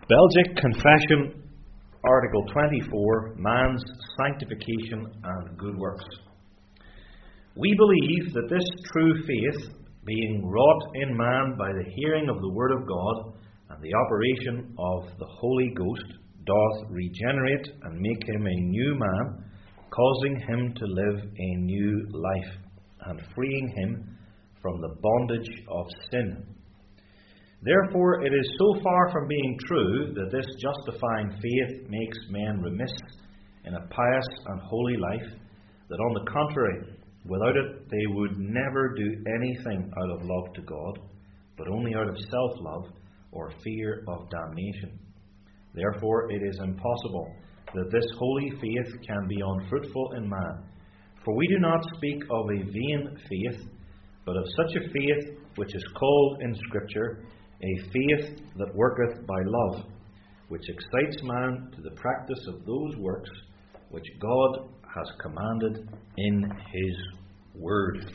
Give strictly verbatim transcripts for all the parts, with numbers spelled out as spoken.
Belgic Confession, Article twenty-four, Man's Sanctification and Good Works. We believe that this true faith, being wrought in man by the hearing of the Word of God and the operation of the Holy Ghost, doth regenerate and make him a new man, causing him to live a new life, and freeing him from the bondage of sin. Therefore it is so far from being true that this justifying faith makes men remiss in a pious and holy life, that on the contrary, without it they would never do anything out of love to God, but only out of self-love or fear of damnation. Therefore it is impossible that this holy faith can be unfruitful in man. For we do not speak of a vain faith, but of such a faith which is called in Scripture a faith that worketh by love, which excites man to the practice of those works which God has commanded in His Word.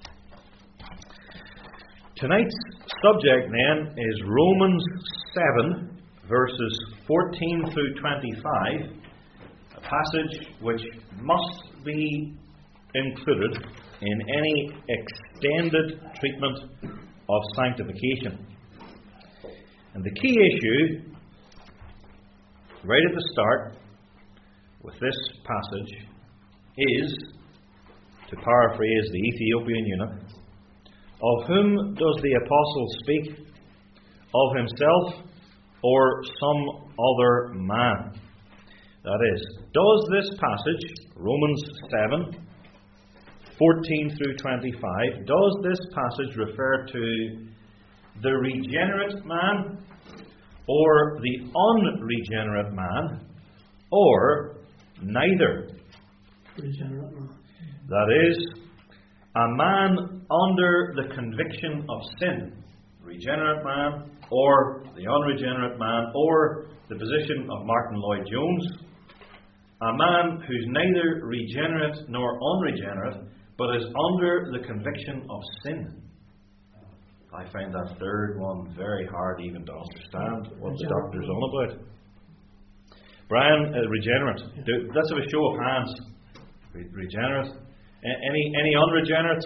Tonight's subject then is Romans seven, verses fourteen through twenty-five, a passage which must be included in any extended treatment of sanctification. And the key issue, right at the start, with this passage, is, to paraphrase the Ethiopian eunuch, of whom does the apostle speak? Of himself or some other man? That is, does this passage, Romans seven, fourteen through twenty-five, does this passage refer to the regenerate man or the unregenerate man, or neither? Regenerate man. That is, a man under the conviction of sin, regenerate man, or the unregenerate man, or the position of Martin Lloyd-Jones, a man who's neither regenerate nor unregenerate, but is under the conviction of sin. I find that third one very hard even to understand what the doctor's on about. Brian, uh, regenerate. Do, let's have a show of hands. Re- regenerate. A- any any unregenerates?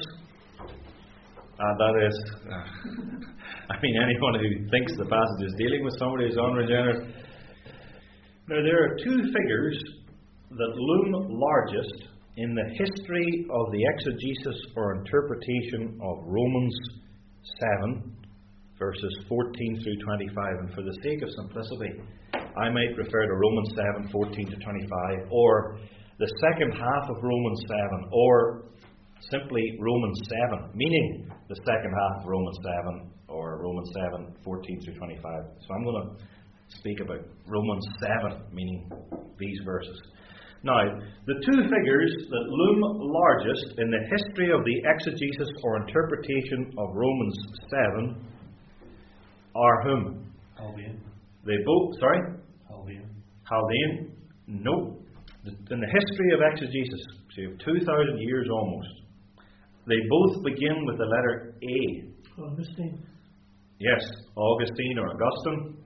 Uh, that is, uh, I mean, anyone who thinks the passage is dealing with somebody who's unregenerate. Now, there are two figures that loom largest in the history of the exegesis or interpretation of Romans seven, verses fourteen through twenty-five. And for the sake of simplicity, I might refer to Romans seven, fourteen to twenty-five, or the second half of Romans seven, or simply Romans seven, meaning the second half of Romans seven, or Romans seven, fourteen through twenty-five. So I'm going to speak about Romans seven, meaning these verses. Now, the two figures that loom largest in the history of the exegesis or interpretation of Romans seven are whom? Chaldean. They both, sorry? Chaldean. Chaldean? No. In the history of exegesis, so you have two thousand years almost, they both begin with the letter A. Augustine. Yes, Augustine or Augustine.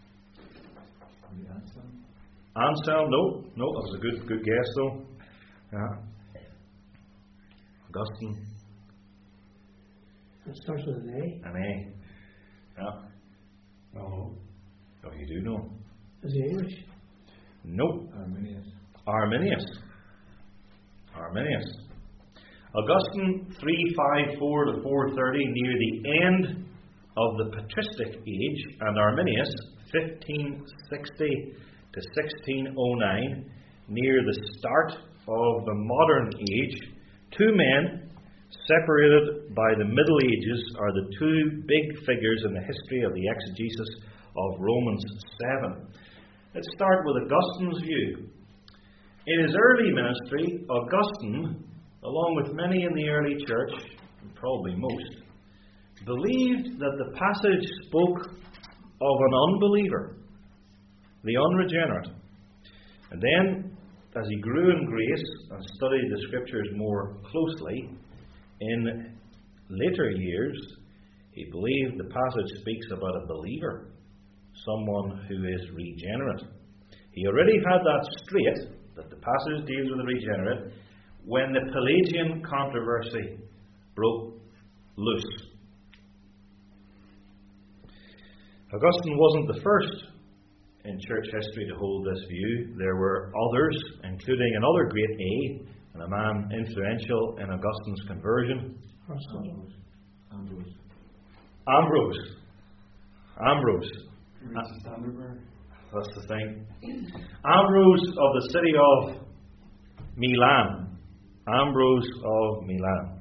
Anselm, no, no, that was a good good guess though. Yeah. Augustine. It starts with an A. An A. Yeah. Oh. Oh, you do know. Is he English? Nope. Arminius. Arminius. Arminius. Augustine, three fifty-four to four thirty, near the end of the patristic age, and Arminius, fifteen sixty to sixteen oh nine, near the start of the modern age. Two men separated by the Middle Ages are the two big figures in the history of the exegesis of Romans seven. Let's start with Augustine's view. In his early ministry, Augustine, along with many in the early church, and probably most, believed that the passage spoke of an unbeliever, the unregenerate. And then, as he grew in grace and studied the Scriptures more closely, in later years, he believed the passage speaks about a believer, someone who is regenerate. He already had that straight, that the passage deals with the regenerate, when the Pelagian controversy broke loose. Augustine wasn't the first in church history to hold this view. There were others, including another great A, and a man influential in Augustine's conversion. Ambrose. Ambrose. Ambrose. Ambrose. Ambrose. That's the thing. Ambrose of the city of Milan. Ambrose of Milan.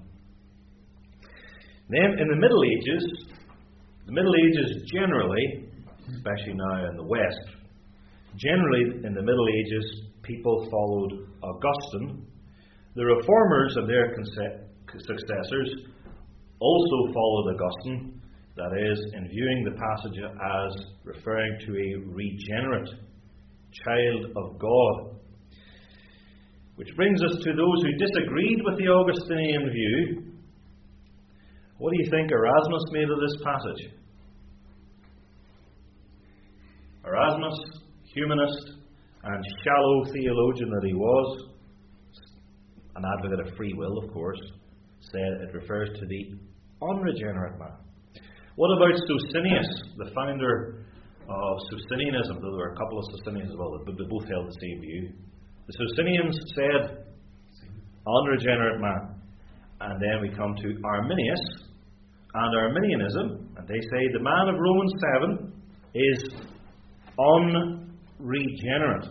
Then in the Middle Ages, the Middle Ages generally, especially now in the West, generally in the Middle Ages people followed Augustine. The Reformers and their successors also followed Augustine, that is, in viewing the passage as referring to a regenerate child of God. Which brings us to those who disagreed with the Augustinian view. What do you think Erasmus made of this passage? Erasmus, humanist and shallow theologian that he was, an advocate of free will, of course, said it refers to the unregenerate man. What about Socinius, the founder of Socinianism? Though there were a couple of Socinians as well, but they both held the same view. The Socinians said unregenerate man. And then we come to Arminius and Arminianism, and they say the man of Romans seven is unregenerate.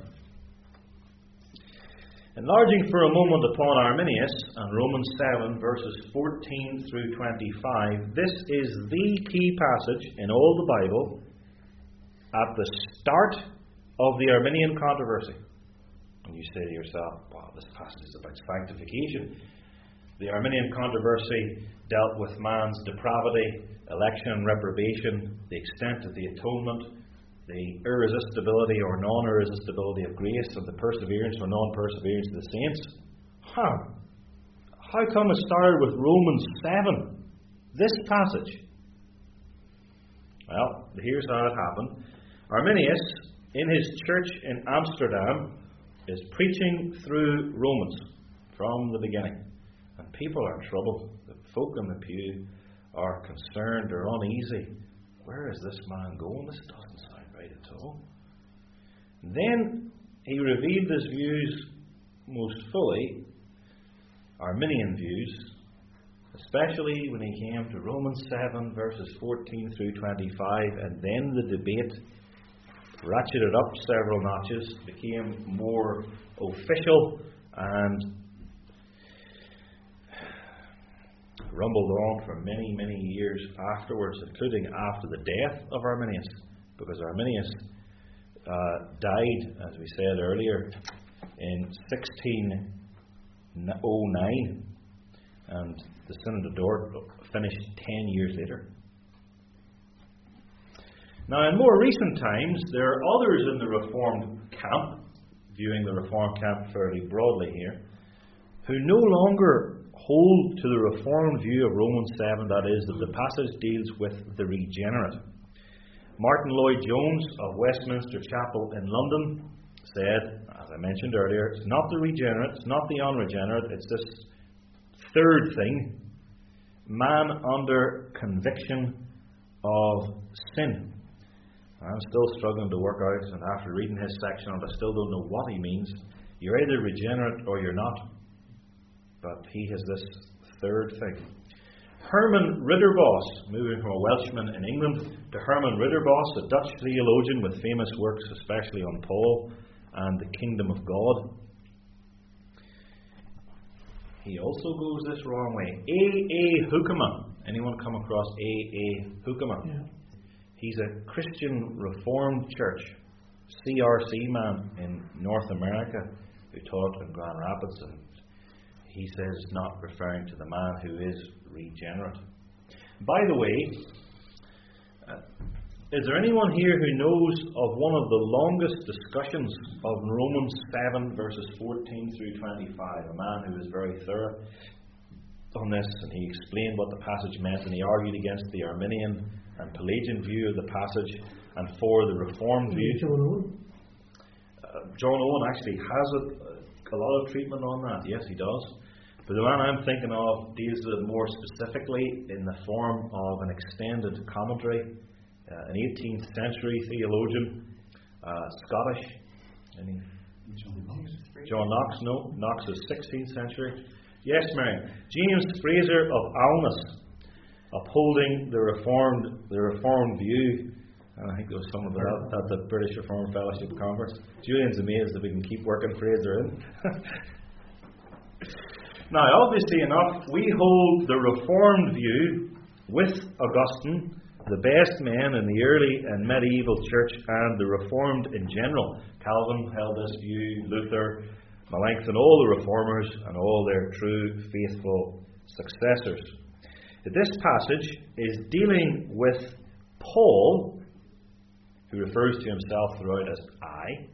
Enlarging for a moment upon Arminius and Romans seven, verses fourteen through twenty-five, this is the key passage in all the Bible at the start of the Arminian controversy. And you say to yourself, wow, this passage is about sanctification. The Arminian controversy dealt with man's depravity, election and reprobation, the extent of the atonement, the irresistibility or non-irresistibility of grace, and the perseverance or non-perseverance of the saints. Huh. How come it started with Romans seven? This passage. Well, here's how it happened. Arminius, in his church in Amsterdam, is preaching through Romans from the beginning. And people are in trouble. The folk in the pew are concerned or uneasy. Where is this man going? This doesn't sound right at all. Then he revealed his views most fully, Arminian views, especially when he came to Romans seven, verses fourteen through twenty-five, and then the debate ratcheted up several notches, became more official, and rumbled on for many, many years afterwards, including after the death of Arminius, because Arminius uh, died, as we said earlier, in sixteen oh nine, and the Synod of Dort finished ten years later. Now, in more recent times, there are others in the Reformed camp, viewing the Reformed camp fairly broadly here, who no longer hold to the Reformed view of Romans seven, that is, that the passage deals with the regenerate. Martin Lloyd-Jones of Westminster Chapel in London said, as I mentioned earlier, it's not the regenerate, it's not the unregenerate, it's this third thing, man under conviction of sin. I'm still struggling to work out, and after reading his section, I still don't know what he means. You're either regenerate or you're not. But he has this third thing. Herman Ridderbos, moving from a Welshman in England to Herman Ridderbos, a Dutch theologian with famous works, especially on Paul and the kingdom of God. He also goes this wrong way. A A Hoekema. Anyone come across A A Hoekema? Yeah. He's a Christian Reformed Church, C R C man in North America, who taught in Grand Rapids, and he says it's not referring to the man who is regenerate. By the way, uh, is there anyone here who knows of one of the longest discussions of Romans seven, verses fourteen through twenty-five? A man who was very thorough on this, and he explained what the passage meant, and he argued against the Arminian and Pelagian view of the passage, and for the Reformed view. John Owen. Uh, John Owen actually has a, a lot of treatment on that. Yes, he does. But the one I'm thinking of deals with it more specifically in the form of an extended commentary. Uh, an eighteenth century theologian, uh, Scottish. Any? John Knox. John Knox, no. Knox is sixteenth century. Yes, Mary. James Fraser of Alness, upholding the reformed the reformed view. And I think there was some of that at the British Reformed Fellowship Conference. Julian's amazed that we can keep working Fraser in. Now, obviously enough, we hold the Reformed view with Augustine, the best men in the early and medieval church, and the Reformed in general. Calvin held this view, Luther, Melanchthon, all the Reformers, and all their true, faithful successors. This passage is dealing with Paul, who refers to himself throughout as I.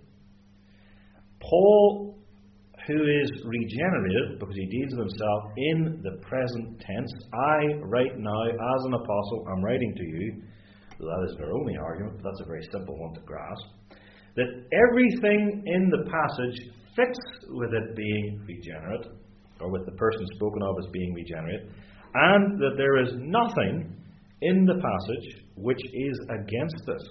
Paul, who is regenerated, because he deals with himself in the present tense. I, right now, as an apostle, am writing to you. Well, that is their only argument, but that's a very simple one to grasp. That everything in the passage fits with it being regenerate, or with the person spoken of as being regenerate, and that there is nothing in the passage which is against this.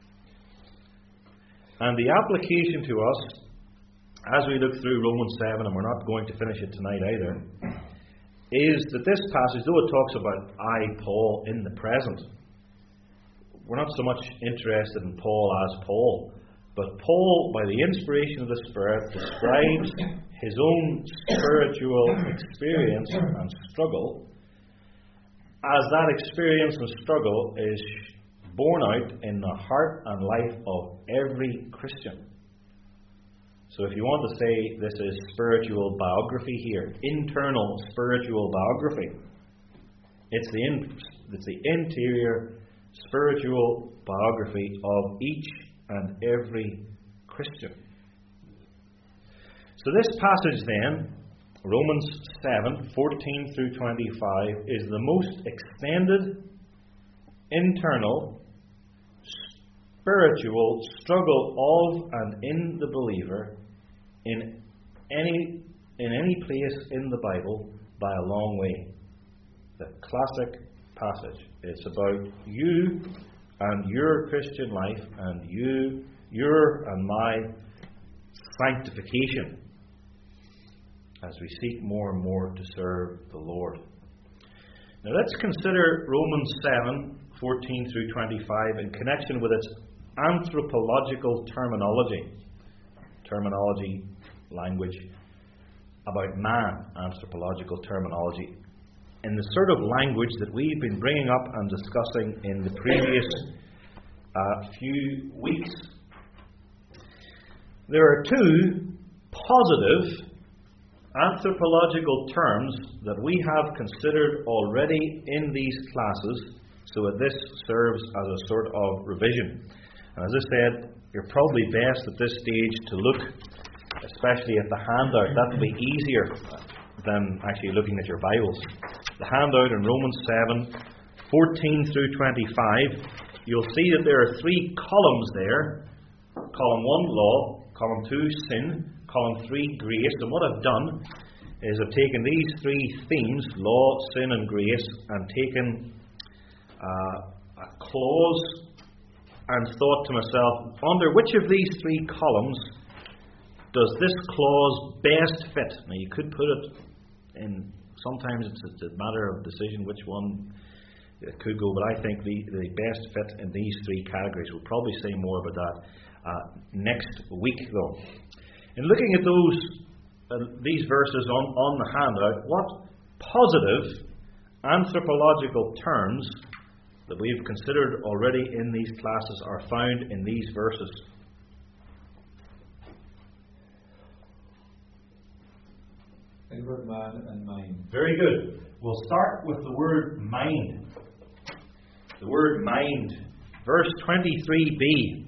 And the application to us, as we look through Romans seven, and we're not going to finish it tonight either, is that this passage, though it talks about I, Paul, in the present, we're not so much interested in Paul as Paul, but Paul, by the inspiration of the Spirit, describes his own spiritual experience and struggle, as that experience and struggle is borne out in the heart and life of every Christian. So if you want to say this is spiritual biography here, internal spiritual biography, it's the, in, it's the interior spiritual biography of each and every Christian. So this passage then, Romans seven, fourteen through twenty-five, is the most extended, internal, spiritual struggle of and in the believer in any in any place in the Bible by a long way. The classic passage. It's about you and your Christian life and you, your and my sanctification as we seek more and more to serve the Lord. Now let's consider Romans seven, fourteen through twenty-five in connection with its anthropological terminology. Terminology, language about man, anthropological terminology, in the sort of language that we've been bringing up and discussing in the previous uh, few weeks. There are two positive anthropological terms that we have considered already in these classes, so that this serves as a sort of revision. And as I said, you're probably best at this stage to look especially at the handout. That will be easier than actually looking at your Bibles. The handout in Romans seven, fourteen through twenty-five, you'll see that there are three columns there. Column one, law. Column two, sin. Column three, grace. And what I've done is I've taken these three themes, law, sin and grace, and taken uh, a clause and thought to myself, under which of these three columns does this clause best fit? Now you could put it in, sometimes it's, it's a matter of decision which one it could go, but I think the, the best fit in these three categories. We'll probably say more about that uh, next week though. In looking at those uh, these verses on, on the handout, what positive anthropological terms that we've considered already in these classes are found in these verses? Inward man and mind. Very good. We'll start with the word mind. The word mind. Verse twenty-three b.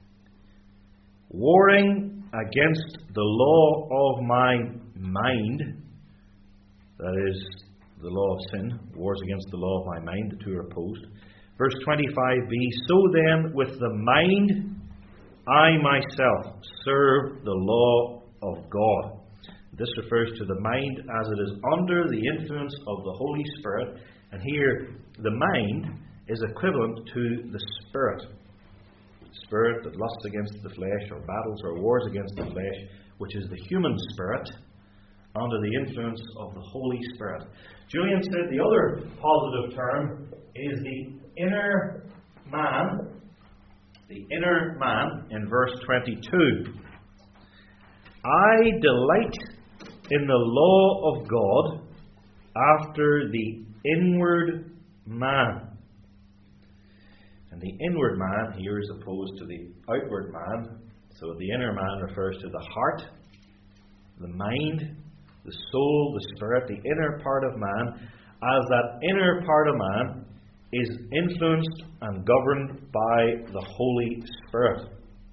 Warring against the law of my mind, that is, the law of sin, wars against the law of my mind, the two are opposed. Verse twenty-five b, so then with the mind I myself serve the law of God. This refers to the mind as it is under the influence of the Holy Spirit. And here, the mind is equivalent to the Spirit. The spirit that lusts against the flesh, or battles or wars against the flesh, which is the human spirit, under the influence of the Holy Spirit. Julian said the other positive term is the inner man. The inner man in verse twenty-two. I delight in the law of God after the inward man. And the inward man here is opposed to the outward man. So the inner man refers to the heart, the mind, the soul, the spirit, the inner part of man, as that inner part of man is influenced and governed by the Holy Spirit.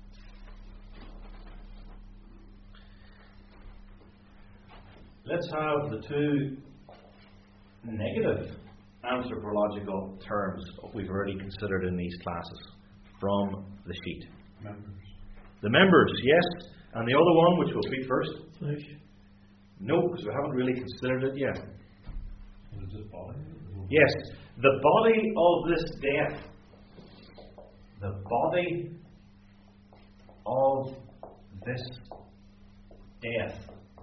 Let's have the two negative anthropological terms we've already considered in these classes from the sheet. Members. The members, yes. And the other one, which we'll treat first? Flesh. No, because we haven't really considered it yet. What is it, body? Yes, the body of this death. The body of this death.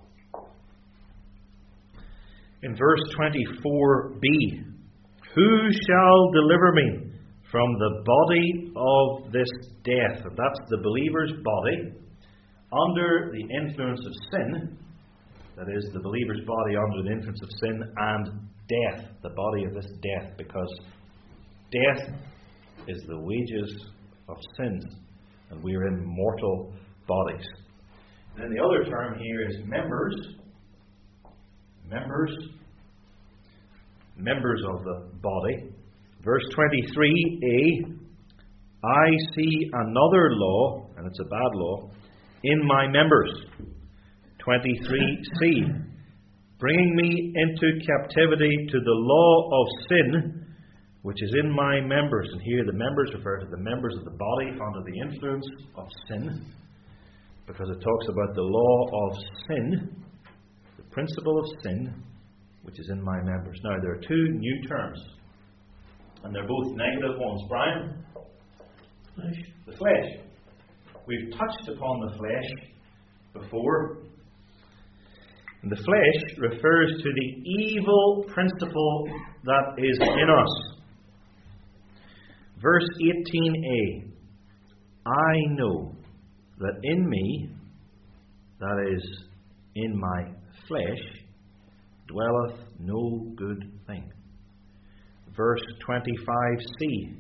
In verse twenty-four b, who shall deliver me from the body of this death? And that's the believer's body under the influence of sin. That is, the believer's body under the influence of sin and death, the body of this death, because death is the wages of sin, and we are in mortal bodies. And then the other term here is members. Members. Members of the body. Verse twenty-three a, I see another law, and it's a bad law, in my members. twenty-three c, bringing me into captivity to the law of sin, which is in my members. And here the members refer to the members of the body under the influence of sin, because it talks about the law of sin, the principle of sin, which is in my members. Now, there are two new terms, and they're both negative ones. Brian? Flesh. The flesh. We've touched upon the flesh before. And the flesh refers to the evil principle that is in us. Verse eighteen a, I know that in me, that is, in my flesh, dwelleth no good thing. Verse twenty-five c,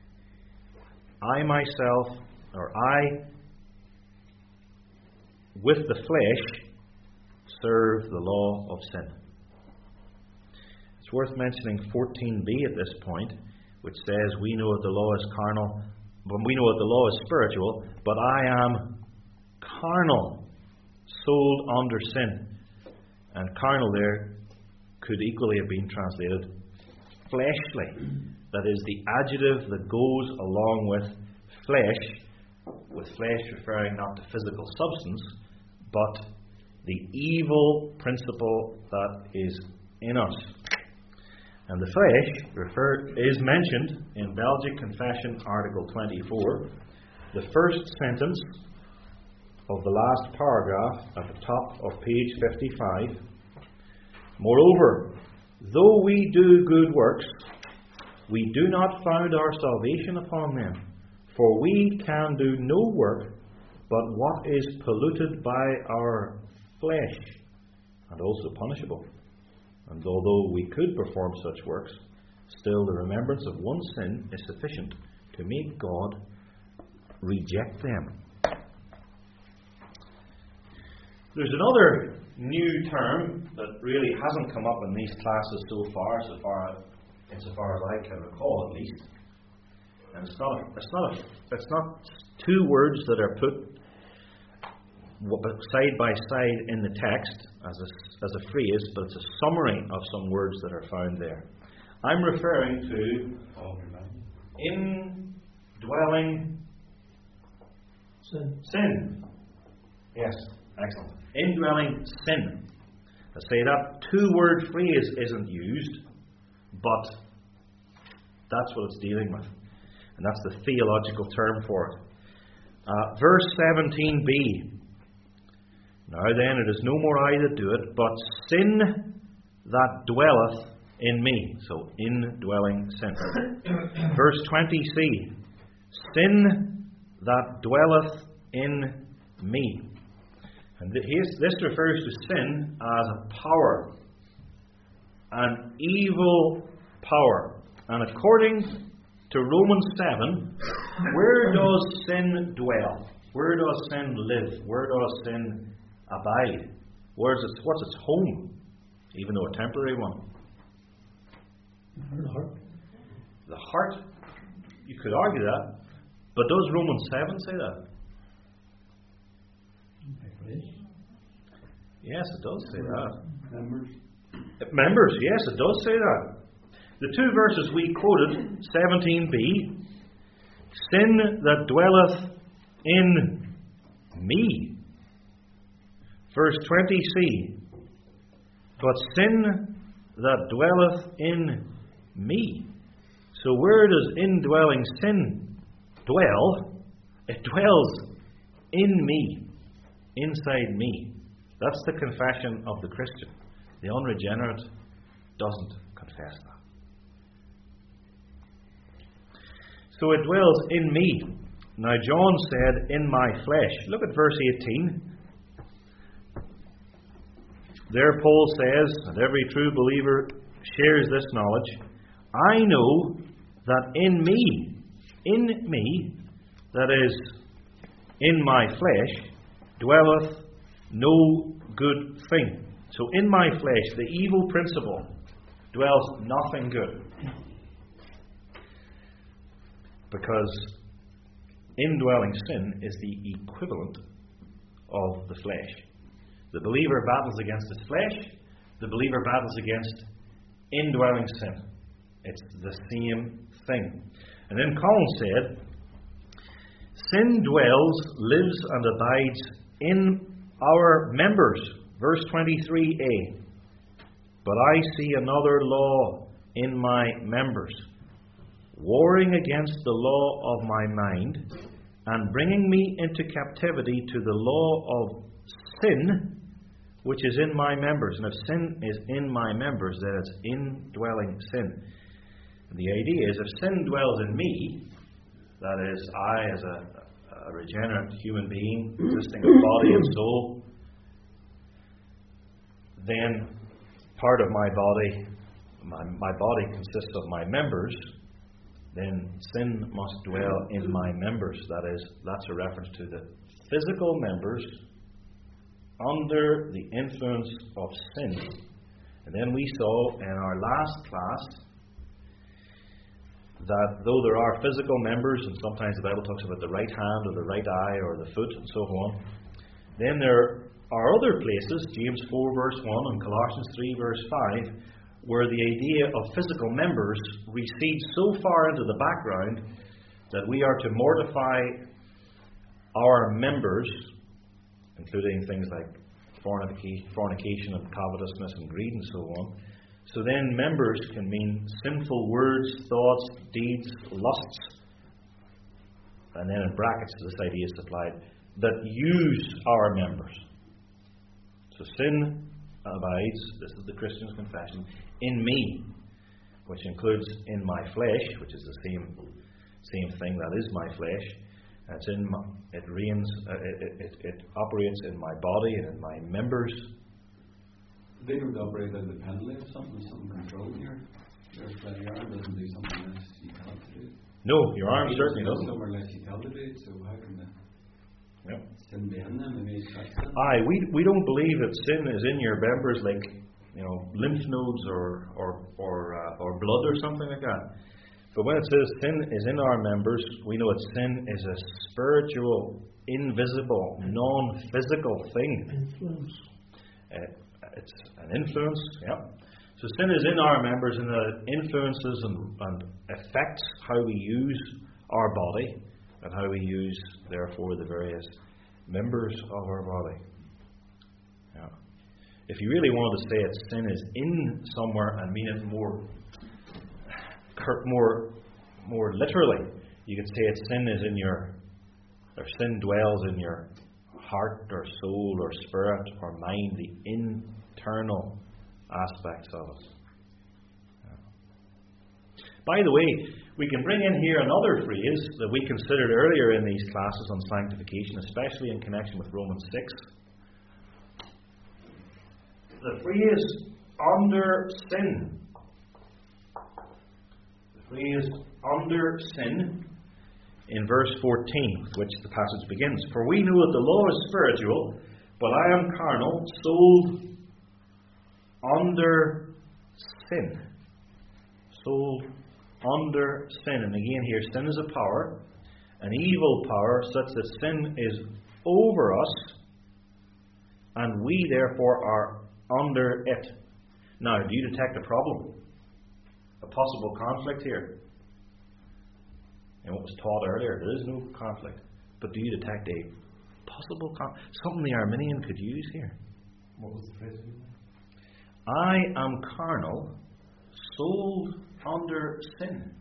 I myself, or I, with the flesh, serve the law of sin. It's worth mentioning fourteen b at this point, which says, we know that the law is carnal, but we know that the law is spiritual, but I am carnal, sold under sin. And carnal there could equally have been translated fleshly. That is the adjective that goes along with flesh, with flesh referring not to physical substance, but the evil principle that is in us. And the flesh refer, is mentioned in Belgic Confession, Article twenty-four, the first sentence of the last paragraph at the top of page fifty-five. Moreover, though we do good works, we do not found our salvation upon them, for we can do no work but what is polluted by our flesh, and also punishable. And although we could perform such works, still the remembrance of one sin is sufficient to make God reject them. There's another new term that really hasn't come up in these classes so far, so far insofar as I can recall at least. And it's not a, it's not a, it's not two words that are put side by side in the text as a, as a phrase, but it's a summary of some words that are found there. I'm referring to All your mind. indwelling Sin. sin. Yes, excellent. Indwelling sin. I say that two-word phrase isn't used, but that's what it's dealing with. And that's the theological term for it. Uh, verse seventeen b. Now then, it is no more I that do it, but sin that dwelleth in me. So, indwelling sin. Verse twenty c. Sin that dwelleth in me. And this refers to sin as a power, an evil power. And according to Romans seven, where does sin dwell? Where does sin live? Where does sin abide? Where's its, what's its home? Even though a temporary one. The heart. The heart, you could argue that. But does Romans seven say that? Yes, it does say that. Members. Members, yes, it does say that. The two verses we quoted, seventeen b, sin that dwelleth in me. Verse twenty c, but sin that dwelleth in me. So where does indwelling sin dwell? It dwells in me, inside me. That's the confession of the Christian. The unregenerate doesn't confess that. So it dwells in me. Now John said, in my flesh. Look at verse eighteen. There Paul says, and every true believer shares this knowledge, I know that in me, in me, that is, in my flesh, dwelleth no good thing. So in my flesh, the evil principle dwells nothing good. Because indwelling sin is the equivalent of the flesh. The believer battles against his flesh. The believer battles against indwelling sin. It's the same thing. And then Colin said, sin dwells, lives and abides in our members. Verse twenty-three a. But I see another law in my members, warring against the law of my mind, and bringing me into captivity to the law of sin, which is in my members. And if sin is in my members, then it's indwelling sin. And the idea is, if sin dwells in me, that is, I as a, a regenerate human being, existing of body and soul, then part of my body, my, my body consists of my members, then sin must dwell in my members. That is, that's a reference to the physical members under the influence of sin. And then we saw in our last class that though there are physical members, and sometimes the Bible talks about the right hand or the right eye or the foot and so on, then there are other places, James four verse one and Colossians three verse five, where the idea of physical members recedes so far into the background that we are to mortify our members, including things like fornication and covetousness and greed and so on. So then members can mean sinful words, thoughts, deeds, lusts, and then in brackets this idea is supplied, that use our members. So sin abides, this is the Christian's confession, in me, which includes in my flesh, which is the same same thing, that is my flesh. It's in my, it reigns, uh, it, it, it operates in my body and in my members. They don't operate independently of something, something controlling your your bloody arm doesn't do something unless you tell it to do it. No, your arm certainly doesn't. Somewhere unless you tell it to do it, so how can the Yep. sin be in them? Maybe it's sin. Aye, we we don't believe that sin is in your members like, you know, lymph nodes or or or uh, or blood or something like that. But when it says sin is in our members, we know that sin is a spiritual, invisible, non-physical thing. Influence. Uh, it's an influence, yeah. So sin is in our members and it influences and, and affects how we use our body and how we use, therefore, the various members of our body. Yeah. If you really want to say it, sin is in somewhere and mean it more, more, more literally, you could say it sin is in your, or sin dwells in your heart or soul or spirit or mind, the internal aspects of it. Yeah. By the way, we can bring in here another phrase that we considered earlier in these classes on sanctification, especially in connection with Romans six. The phrase under sin. The phrase under sin in verse fourteen, which the passage begins. For we know that the law is spiritual, but I am carnal, sold under sin. Sold under sin. And again here, sin is a power, an evil power, such that sin is over us, and we therefore are under it. Now, do you detect a problem? A possible conflict here? And what was taught earlier, there is no conflict. But do you detect a possible conflict? Something the Arminian could use here. What was the phrase? I am carnal, sold under sin.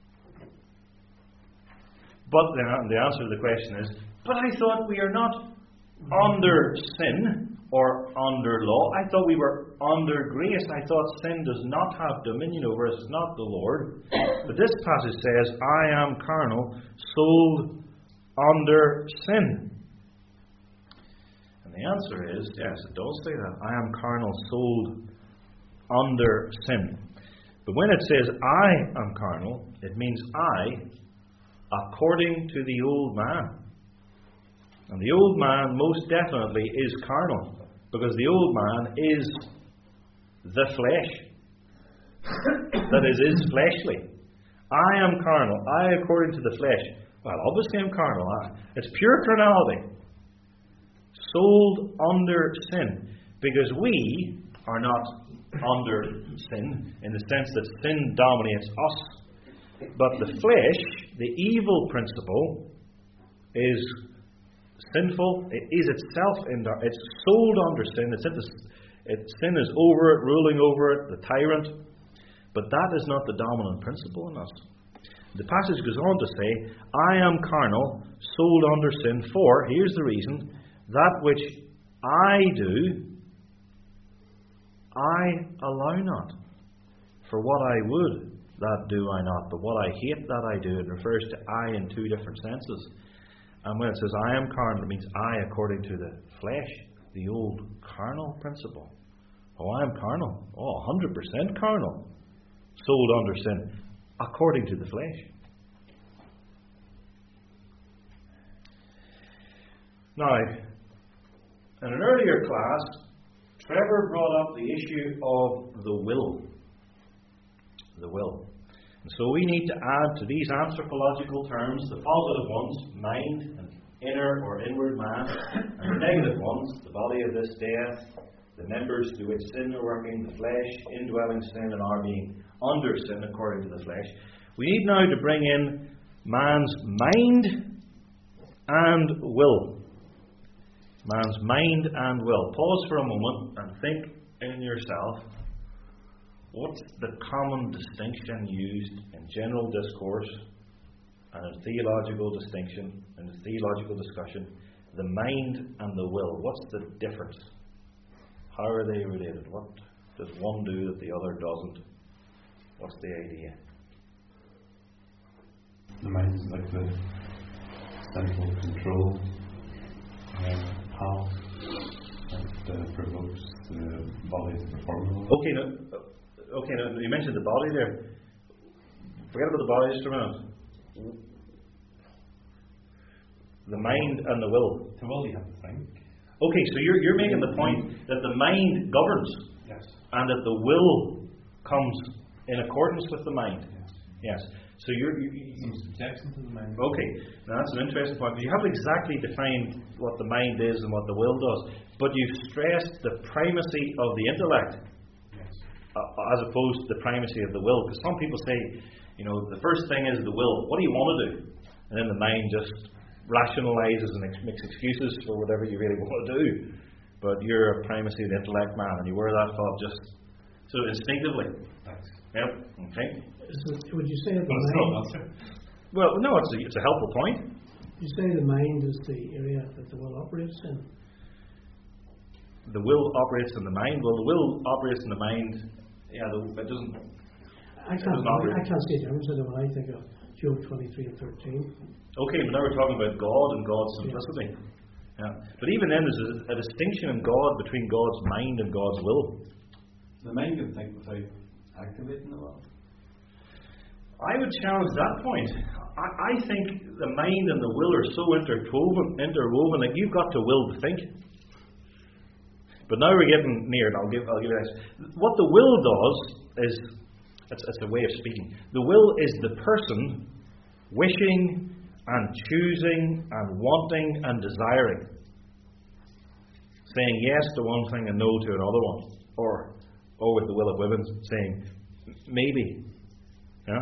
But the, the answer to the question is, but I thought we are not under sin or under law. I thought we were under grace. I thought sin does not have dominion over us. It's not the Lord. But this passage says, I am carnal, sold under sin. And the answer is, yes, it does say that. I am carnal, sold under sin. But when it says, I am carnal, it means I, according to the old man. And the old man most definitely is carnal, because the old man is the flesh. That is, is fleshly. I am carnal. I, according to the flesh. Well, obviously I'm carnal. It's pure carnality. Sold under sin. Because we are not under sin, in the sense that sin dominates us. But the flesh, the evil principle, is sinful. It is itself in dar- it's sold under sin. It's, it's, it, sin is over it, ruling over it, the tyrant. But that is not the dominant principle in us. The passage goes on to say, I am carnal, sold under sin, for, here's the reason, that which I do, I allow not. For what I would, that do I not. But what I hate, that I do. It refers to I in two different senses. And when it says I am carnal, it means I according to the flesh, the old carnal principle. Oh, I am carnal. Oh, one hundred percent carnal. Sold under sin, according to the flesh. Now, in an earlier class, Trevor brought up the issue of the will. The will. And so we need to add to these anthropological terms the positive ones, mind and inner or inward man, and the negative ones, the body of this death, the members through which sin are working, the flesh, indwelling sin, and our being under sin according to the flesh. We need now to bring in man's mind and will. Man's mind and will. Pause for a moment and think in yourself, what's the common distinction used in general discourse and in theological distinction, in theological discussion, the mind and the will? What's the difference? How are they related? What does one do that the other doesn't? What's the idea? The mind is like the central control uh, power that uh, provokes the body to perform. Okay, now, okay, now you mentioned the body there. Forget about the body just a minute. The mind and the will. The will you have to think. Okay, so you're you're making the point that the mind governs, yes, and that the will comes in accordance with the mind. yes. Yes. So you're you, you, Some subjection to the mind. okay. Now that's an interesting point. You haven't exactly defined what the mind is and what the will does, but you've stressed the primacy of the intellect Yes. uh, as opposed to the primacy of the will. Because some people say, you know, the first thing is the will. What do you want to do? And then the mind just rationalizes and ex- makes excuses for whatever you really want to do. But you're a primacy of the intellect man, and you wear that thought just sort of instinctively. Thanks. Yep. Okay. So would you say that the Well, it's mind, not an answer. Well, no, it's a, it's a helpful point. you say the mind is the area that the will operates in? The will operates in the mind. Well, the will operates in the mind. Yeah, the, it doesn't. I it can't, doesn't I, operate. I can't see a difference in it when I think of Job twenty-three and thirteen. Okay, but now we're talking about God and God's simplicity. Yeah. But even then, there's a, a distinction in God between God's mind and God's will. The mind can think without activating the will. I would challenge that point. I, I think the mind and the will are so interwoven, interwoven that you've got to will to think. But now we're getting near it. I'll give, I'll give you this. What the will does is, it's, it's a way of speaking. The will is the person wishing and choosing and wanting and desiring, saying yes to one thing and no to another one, or, or with the will of women, saying maybe. Yeah.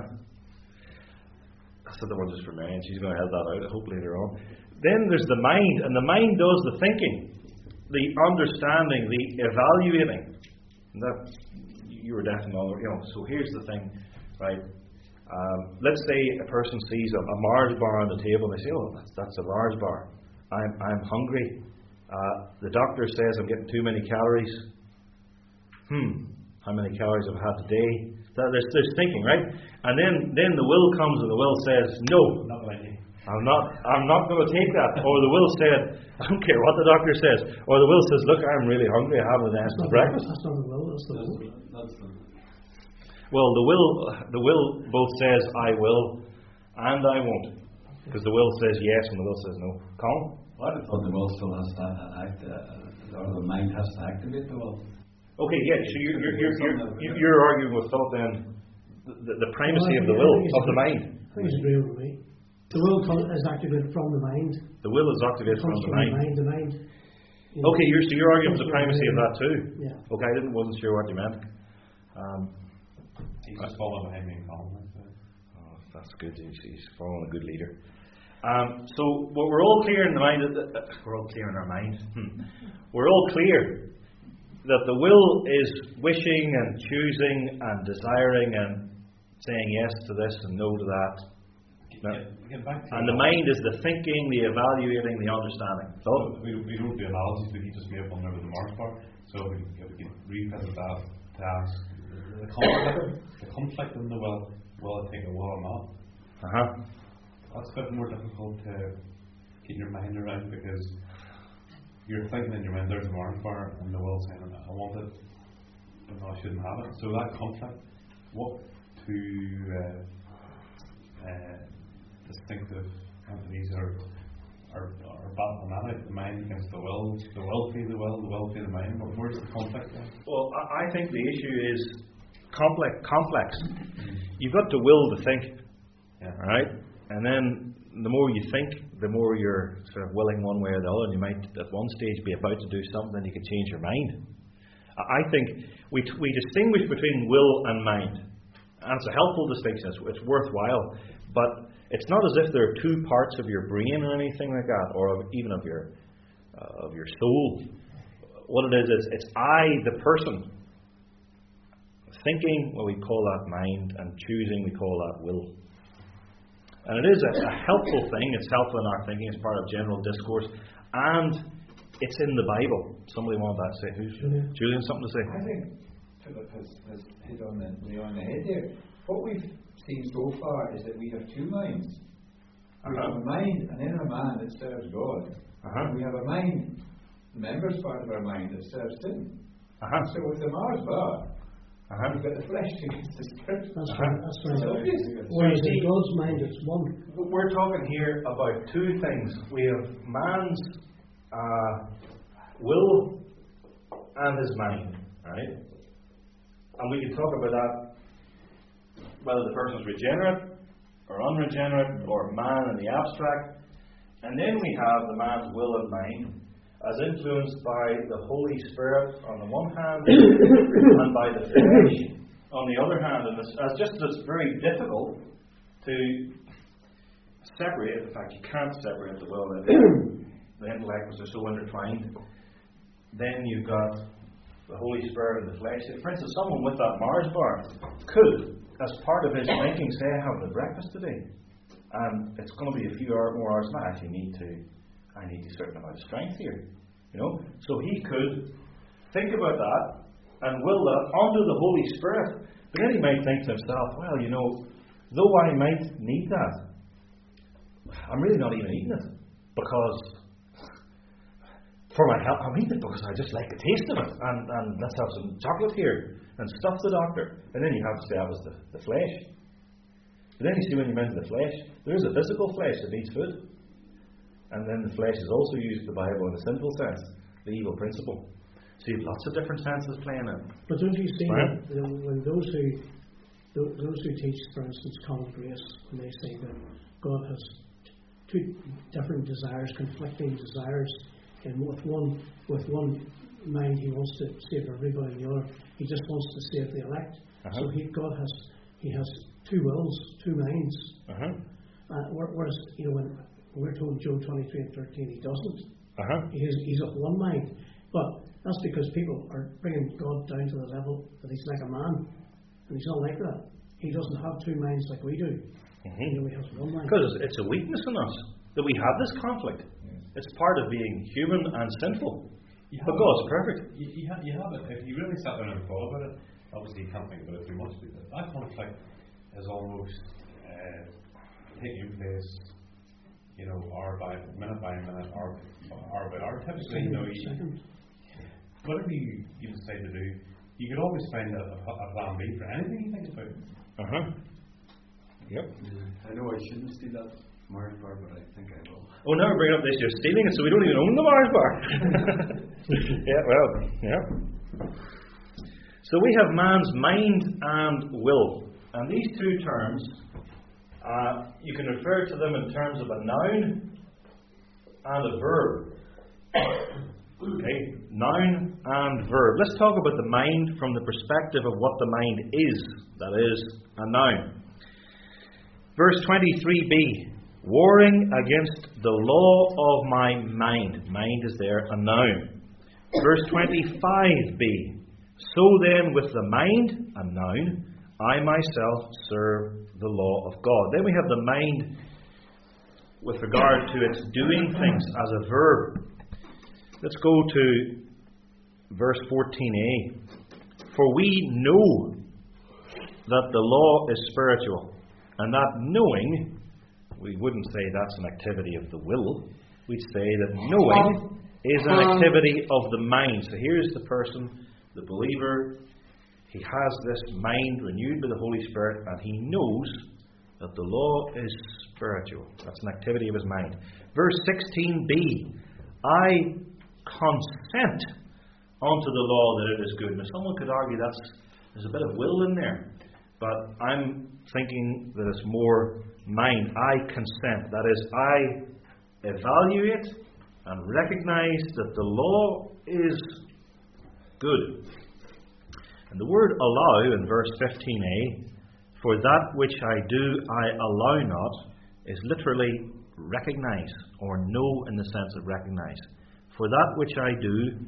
I said the one just for Marion. She's going to help that out, I hope, later on. Then there's the mind, and the mind does the thinking, the understanding, the evaluating. And that you were deaf and all, you know. So here's the thing, right? Um, let's say a person sees a, a Mars bar on the table, and they say, "Oh, that's, that's a Mars bar. I'm I'm hungry. Uh, the doctor says I'm getting too many calories. Hmm, how many calories have I had today?" That, there's, there's thinking, right? And then, then the will comes, and the will says, "No, Not like you. I'm not. I'm not going to take that." Or the will said, "I don't care what the doctor says." Or the will says, "Look, I'm really hungry. I haven't asked for breakfast." That's not the will, that's the That's will. the, that's the, Well, the will, the will both says, "I will," and "I won't," because the will says yes and the will says no. Colin? I thought the will still has to act, uh, or the mind has to activate the will. Okay, yeah. So you're you're you're, you're, you're arguing with Philip then the, the primacy of the will of the mind. I think he's agreeing with me. The will come- is activated from the mind. The will is activated It comes from the from mind. the mind. The mind. you know, Okay, you're so you're arguing comes for the from primacy of mind. that too. Yeah. Okay, I didn't wasn't sure what you meant. Um, He's just following behind me in Colin. oh, that's good. He's, he's following a good leader. Um, so well, we're all clear in the mind. That, that, we're all clear in our mind. Hmm. We're all clear that the will is wishing and choosing and desiring and saying yes to this and no to that. No. Get, get back to And the mind is the thinking, the evaluating, the understanding. So So, we, we don't do analogies, we can just be up on there with the Mars bar. So we, if we can revisit that to ask the conflict, the conflict in the will, will it take a will or not? uh-huh. That's a bit more difficult to get your mind around because you're thinking in your mind there's a Mars bar and the will saying I want it, but no, I shouldn't have it. So that conflict, what two uh, uh, distinctive entities are are, are battling that out? The mind against the will, the will be the will, the will be the mind. But where's the conflict then? Well, I I think the issue is complex. Complex. You've got to will to think, Yeah. all right? And then the more you think, the more you're sort of willing one way or the other. And you might, at one stage, be about to do something, you could change your mind. I I think we we distinguish between will and mind, and it's a helpful distinction. It's, it's worthwhile, but it's not as if there are two parts of your brain or anything like that, or of, even of your uh, of your soul. What it is is it's I, the person, thinking. Well, we call that mind, and choosing we call that will. And it is a, a helpful thing. It's helpful in our thinking. It's part of general discourse, and it's in the Bible. Somebody wanted that to say. Who's Julian. Julian? Something to say? I think Philip has, has hit on the nail on the head there. What we've seen so far is that we have two minds. We Uh-huh. have a mind, an inner man that serves God. Uh-huh. And we have a mind, the members part of our mind that serves sin. Uh-huh. So with the Mars bar, Uh-huh. we've got the flesh against the spirit. That's Uh-huh. right. That's right. So it's- Whereas So you in see- God's mind, it's one. We're talking here about two things. We have man's uh, will and his mind, right? And we can talk about that, whether the person's regenerate or unregenerate, or man in the abstract. And then we have the man's will and mind. as influenced by the Holy Spirit on the one hand and by the flesh on the other hand. And it's, it's just it's very difficult to separate. In fact, you can't separate the will and the intellect, because they're so intertwined. Then you've got the Holy Spirit and the flesh. For instance, someone with that Mars bar could, as part of his thinking, say, I haven't had breakfast today, and it's going to be a few hour, more hours, and I actually need to I need a certain amount of strength here. You know? So he could think about that and will that onto the Holy Spirit. But then he might think to himself, well, you know, though I might need that, I'm really not even eating it, because for my health, I'm eating it because I just like the taste of it, and, and let's have some chocolate here, and stuff the doctor. And then you have to say that was the, the flesh. But then you see, when you mention the flesh, there is a physical flesh that needs food. And then the flesh is also used in the Bible in a sinful sense, the evil principle. So you have lots of different senses playing in. But don't you see Right. that when those who those who teach, for instance, common grace, when they say that God has two different desires, conflicting desires, and with one with one mind he wants to save everybody, and the other he just wants to save the elect. Uh-huh. So he God has he has two wills, two minds. Uh-huh. Uh, whereas you know when we're told in Job twenty-three and thirteen he doesn't. Uh-huh. He is, he's of one mind, but that's because people are bringing God down to the level that he's like a man, and he's not like that. He doesn't have two minds like we do. Mm-hmm. You know, he has one mind. Because it's a weakness in us that we have this conflict. Yes. It's part of being human and sinful. You But have God's it. perfect. You, you, have, you have it. If you really sat down and thought about it, obviously you can't think about it too much. But that conflict is almost uh, taking place, you know, hour by minute by minute, hour, hour by hour. Typically, you know, you, whatever you, you decide to do, you could always find a, a, a plan B for anything you think about. Uh huh. Yep. I know I shouldn't steal that Mars bar, but I think I will. Oh, now we're bringing up this, you're stealing it, so we don't even own the Mars bar. Yeah, well, yeah. So we have man's mind and will. And these two terms, uh, you can refer to them in terms of a noun and a verb. Okay, noun and verb. Let's talk about the mind from the perspective of what the mind is. That is, a noun. Verse twenty-three b. Warring against the law of my mind. Mind is there, a noun. Verse twenty-five b. So then, with the mind, a noun, I myself serve the law of God. Then we have the mind with regard to its doing things as a verb. Let's go to verse fourteen a. For we know that the law is spiritual, and that knowing, we wouldn't say that's an activity of the will. We'd say that knowing is an activity of the mind. So here's the person, the believer. He has this mind renewed by the Holy Spirit, and he knows that the law is spiritual. That's an activity of his mind. Verse sixteen b. I consent unto the law that it is good. Now, someone could argue that's there's a bit of will in there, but I'm thinking that it's more mind. I consent. That is, I evaluate and recognize that the law is good. And the word allow in verse fifteen a, for that which I do I allow not, is literally recognize, or know in the sense of recognize. For that which I do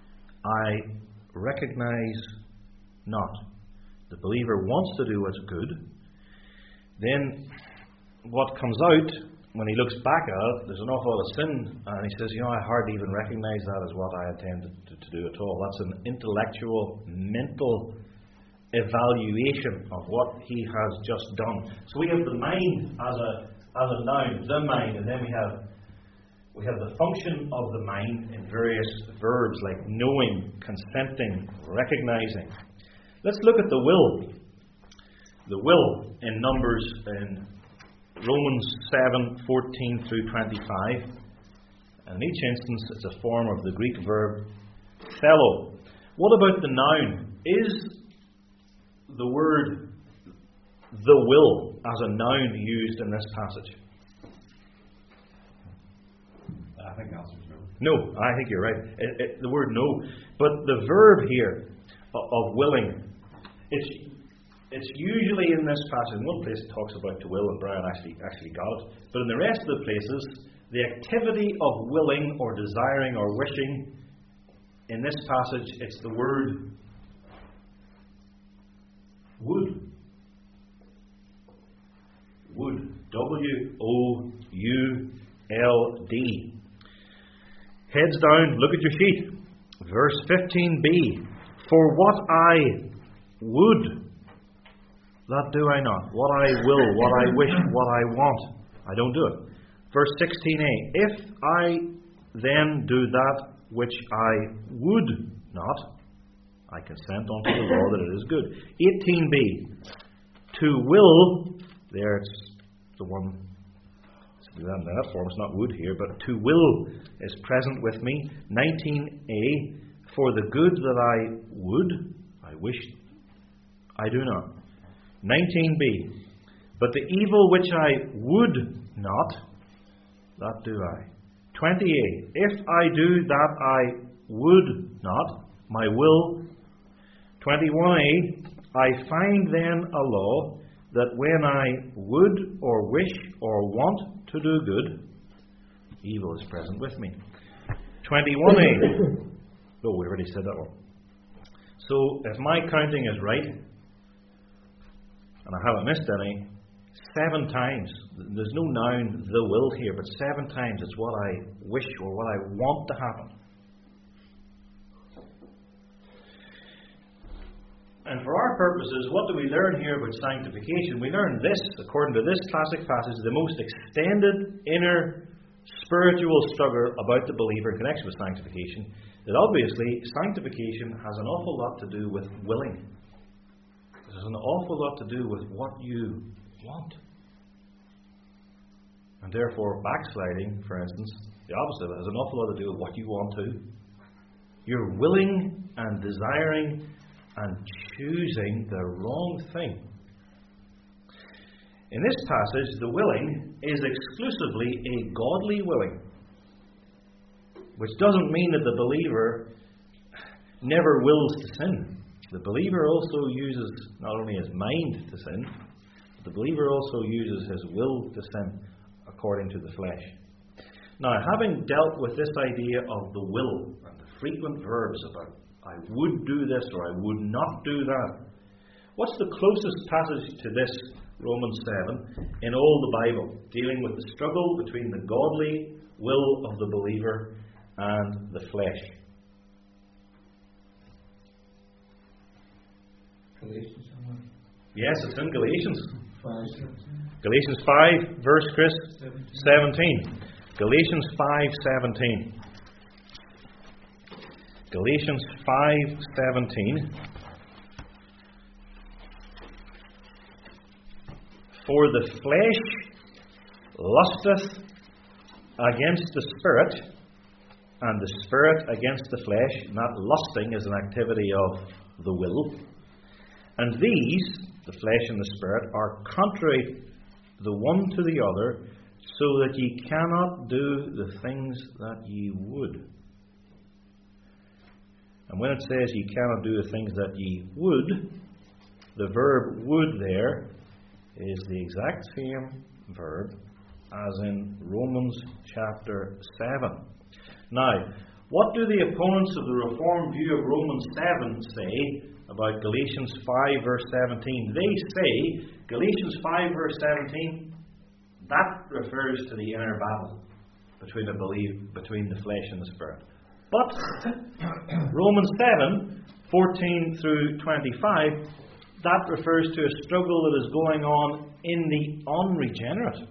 I recognize not. The believer wants to do what's good. Then what comes out when he looks back at it, there's an awful lot of sin, and he says, you know, I hardly even recognize that as what I intended to, to do at all. That's an intellectual, mental evaluation of what he has just done. So we have the mind as a as a noun, the mind, and then we have we have the function of the mind in various verbs like knowing, consenting, recognizing. Let's look at the will. The will in Numbers in Romans seven, fourteen through twenty-five. And in each instance it's a form of the Greek verb fellow. What about the noun? Is the word the will as a noun used in this passage? I think the answer is no. No, I think you're right. It, it, the word no. But the verb here of, of willing, it's it's usually in this passage. In one place it talks about to will, and Brian actually actually got it. But in the rest of the places, the activity of willing or desiring or wishing, in this passage, it's the word would. Would. W O U L D. Heads down, look at your sheet. Verse fifteen b. For what I would, that do I not. What I will, what I wish, what I want, I don't do it. Verse sixteen a. If I then do that which I would not, I consent unto the law that it is good. eighteen b. To will, there it's the one, in that form, it's not would here, but to will is present with me. nineteen a. For the good that I would, I wish, I do not. nineteen b. But the evil which I would not, that do I. twenty a. If I do that I would not, my will. twenty-one a. I find then a law that when I would or wish or want to do good, evil is present with me. twenty-one a. Oh, we already said that one. So, if my counting is right, and I haven't missed any, seven times, there's no noun, the will here, but seven times it's what I wish or what I want to happen. And for our purposes, what do we learn here about sanctification? We learn this, according to this classic passage, the most extended inner spiritual struggle about the believer in connection with sanctification, that obviously sanctification has an awful lot to do with willing. There's an awful lot to do with what you want. And therefore, backsliding, for instance, the opposite, has an awful lot to do with what you want to. You're willing and desiring and choosing the wrong thing. In this passage, the willing is exclusively a godly willing, which doesn't mean that the believer never wills to sin. The believer also uses not only his mind to sin, but the believer also uses his will to sin according to the flesh. Now, having dealt with this idea of the will and the frequent verbs about I would do this or I would not do that, what's the closest passage to this, Romans seven, in all the Bible, dealing with the struggle between the godly will of the believer and the flesh? Galatians. Yes, it's in Galatians. Five. Galatians five, verse Chris, seventeen. Galatians five, seventeen. Galatians five, seventeen. For the flesh lusteth against the Spirit, and the Spirit against the flesh. And that lusting is an activity of the will. And these, the flesh and the Spirit, are contrary the one to the other, so that ye cannot do the things that ye would. And when it says ye cannot do the things that ye would, the verb would there is the exact same verb as in Romans chapter seven. Now, what do the opponents of the Reformed view of Romans seven say about Galatians five verse seventeen? They say Galatians five verse seventeen, that refers to the inner battle between the belief between the flesh and the Spirit. But Romans seven, fourteen through twenty-five, that refers to a struggle that is going on in the unregenerate,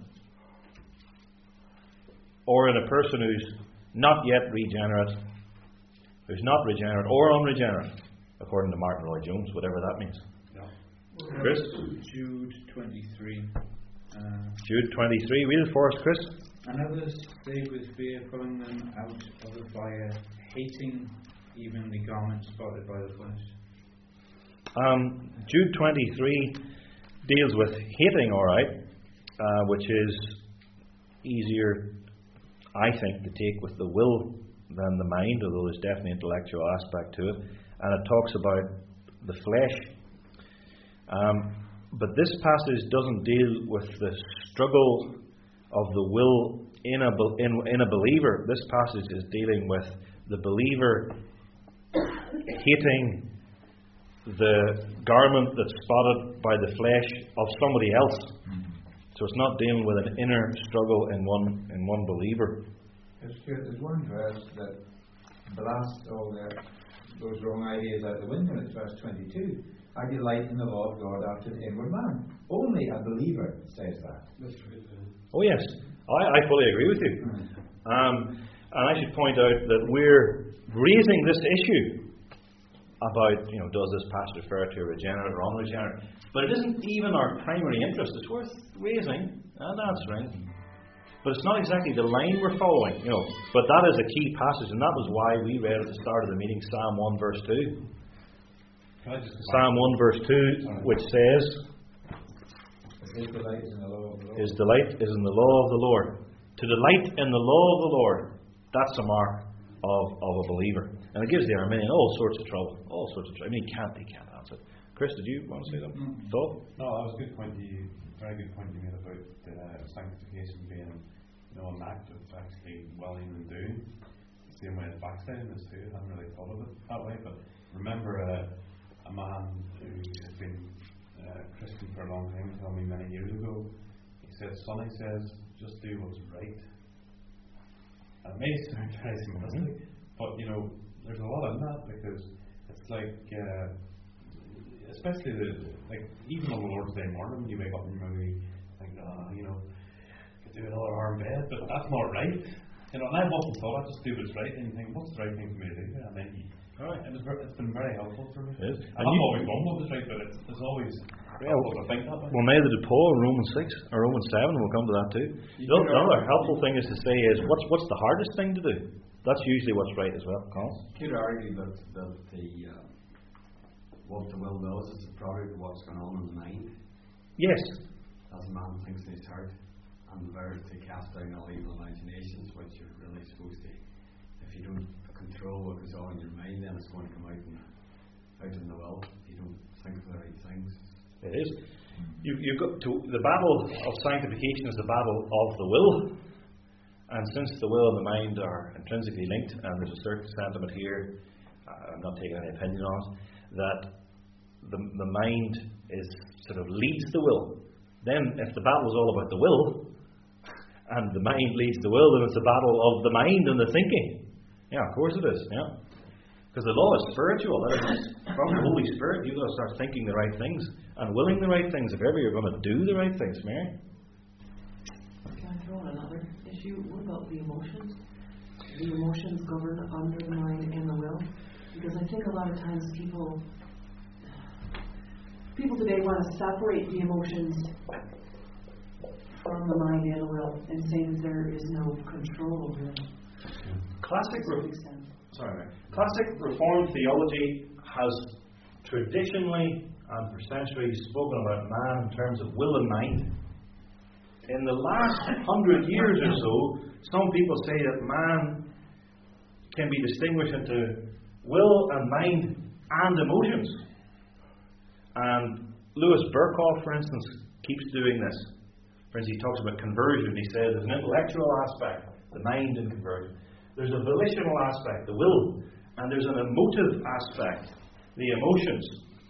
or in a person who's not yet regenerate, who's not regenerate or unregenerate, according to Martin Lloyd Jones, whatever that means. Yeah. Chris? Jude twenty-three. Uh, Jude twenty-three, read it for us, Chris. And others they with fear pulling them out of the fire, hating even the garment spotted by the flesh. Um, Jude twenty-three deals with hating, all right, uh, which is easier, I think, to take with the will than the mind, although there's definitely an intellectual aspect to it. And it talks about the flesh. Um, but this passage doesn't deal with the struggle of the will in a, in, in a believer. This passage is dealing with the believer hating the garment that's spotted by the flesh of somebody else. So it's not dealing with an inner struggle in one in one believer. There's one verse that blasts all the, those wrong ideas out the window. It's verse twenty-two. I delight in the law of God after the inward man. Only a believer says that. That's true. Oh yes, I, I fully agree with you. Um, and I should point out that we're raising this issue about, you know, does this passage refer to a regenerate or unregenerate? But it isn't even our primary interest. It's worth raising and answering. But it's not exactly the line we're following, you know. But that is a key passage, and that was why we read at the start of the meeting Psalm one verse two. Psalm one verse two, which says, His delight is in the law of the Lord. His delight is in the law of the Lord. To delight in the law of the Lord, that's a mark of, of a believer. And it gives the Arminian all sorts of trouble. All sorts of trouble. I mean, he can't, he can't answer. Chris, did you want to say something? Mm-hmm. Thought? No, that was a good point you, very good point you made about uh, sanctification being, you know, an act of actually willing and doing. The same way as backsliding is too. I hadn't really thought of it that way, but remember uh, a man who has been uh, Christian for a long time told me many years ago. He said, "Son," he says, "just do what's right." And it may sound very simplistic, but you know, there's a lot in that, because it's like, uh, especially the like even on the Lord's Day morning when you wake up and you maybe think, oh, you know, could do another hour in bed, but that's not right. You know, and I've often thought, I just do what's right, and you think, what's the right thing for me to do? And then you, right. it was, it's been very helpful for me. It is. And I've always done what was right, but it's, it's always helpful to think that way. Well, neither did Paul in Romans six or Romans seven. We'll come to that too. The other helpful thing is to say is, what's what's the hardest thing to do? That's usually what's right as well. Colin? You could argue that, that the uh, what the will does is a product of what's going on in the mind. Yes. As a man thinks in his heart, and the verse to cast down all evil imaginations, which you're really supposed to. If you don't control what goes on in your mind, then it's going to come out in out in the will. If you don't think of the right things. It is. You you got to the battle of sanctification is the battle of the will. And since the will and the mind are intrinsically linked, and there's a certain sentiment here, uh, I'm not taking any opinion on it, that the, the mind is sort of leads the will. Then, if the battle is all about the will, and the mind leads the will, then it's a battle of the mind and the thinking. Yeah, of course it is. Yeah, because the law is spiritual. That is from the Holy Spirit. You've got to start thinking the right things and willing the right things if ever you're going to do the right things, Mary. Can I throw in another issue? What about the emotions? The emotions govern under the mind and the will? Because I think a lot of times people people today want to separate the emotions from the mind and the will and say that there is no control over them. Classic, re- sorry, classic Reformed theology has traditionally and for centuries spoken about man in terms of will and mind. In the last hundred years or so, some people say that man can be distinguished into will and mind and emotions. And Louis Berkhoff, for instance, keeps doing this. For instance, he talks about conversion. He says there's an intellectual aspect, the mind in conversion. There's a volitional aspect, the will. And there's an emotive aspect, the emotions.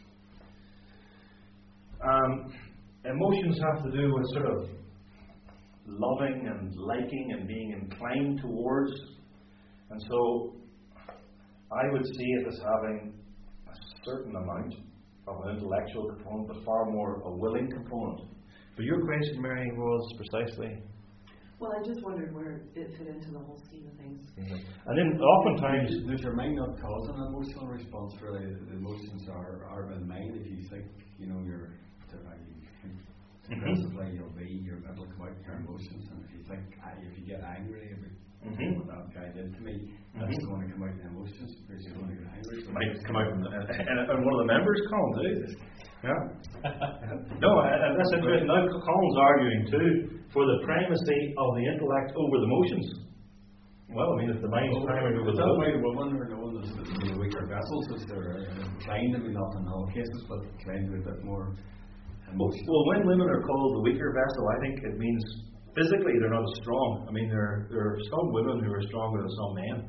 Um, emotions have to do with sort of loving and liking and being inclined towards. And so I would see it as having a certain amount of an intellectual component, but far more a willing component. But your question, Mary, was precisely... Well, I just wondered where it fit into the whole scheme of things. Mm-hmm. And then oftentimes... Does your mind not cause an emotional response? Really, the emotions are, are in the mind. If you think, you know, you're... Principally, you'll be, your mind will come out in your emotions. And if you think, if you get angry about mm-hmm. what that guy did to me, that's mm-hmm. going to come out in emotions because you're going to get angry. It might come out in, in, in one of the members' column too. Yeah. No, and that's interesting. Now Colin's arguing too for the primacy of the intellect over the emotions. Well, I mean, if the mind's primary with Is the that will. why women are known as the, the weaker vessels? Is they're uh, inclined to be, not in all cases, but inclined to be a bit more emotional? Well, when women are called the weaker vessel, I think it means physically they're not as strong. I mean, there, there are some women who are stronger than some men.